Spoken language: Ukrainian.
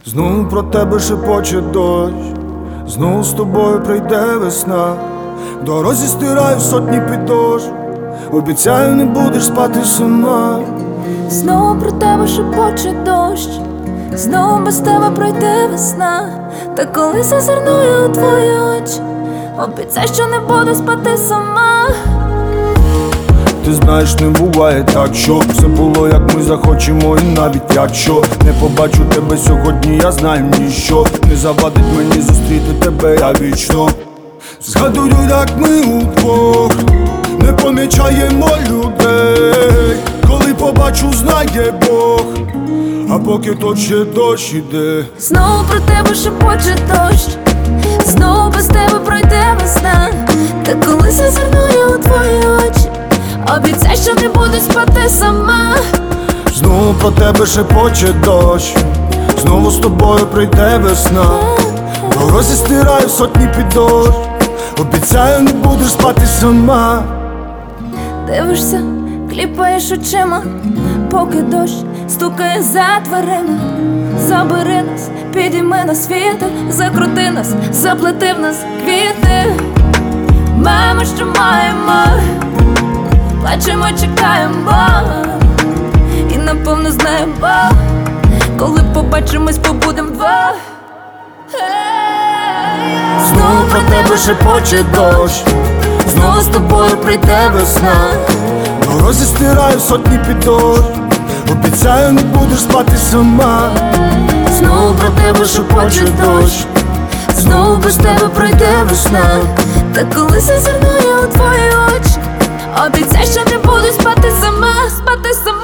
Знову про тебе шепоче дощ, знову з тобою прийде весна. В дорозі стираю сотні підошв, обіцяю, не будеш спати сама. Знову про тебе шепоче дощ, знову без тебе пройде весна. Та коли зазирную у твої очі, обіцяй, що не буду спати сама. Ти знаєш, не буває так, що все було, як ми захочемо. І навіть якщо не побачу тебе сьогодні, я знаю ніщо не завадить мені зустріти тебе, я вічно. Згадую, як ми удвох не помічаємо людей. Коли побачу, знає Бог, а поки то ще дощ іде. Знову про тебе шепоче дощ, знову без тебе пройде весна. Та коли зазирную у твої очі, обіцяй, що не буду спати сама. Знову про тебе шепоче дощ, знову з тобою прийде весна. В дорозі стираю сотні підошв, обіцяю, не будеш спати сама. Дивишся, кліпаєш очима, поки дощ стукає за дверима. Забери нас, підійми нас вітер, закрути нас, заплети в нас квіти. Маємо, що маємо, плачемо, чекаємо, і напевно знаємо, коли побачимось, побудем вдвох. Знову про тебе шепоче дощ, знову з тобою прийде весна. В дорозі стираю сотні підошв, обіцяю, не будеш спати сама. Знову про тебе шепоче дощ, знову без тебе пройде весна. Та коли зазирную у твої очі, обіцяй, що не буду спати сама, спати сама.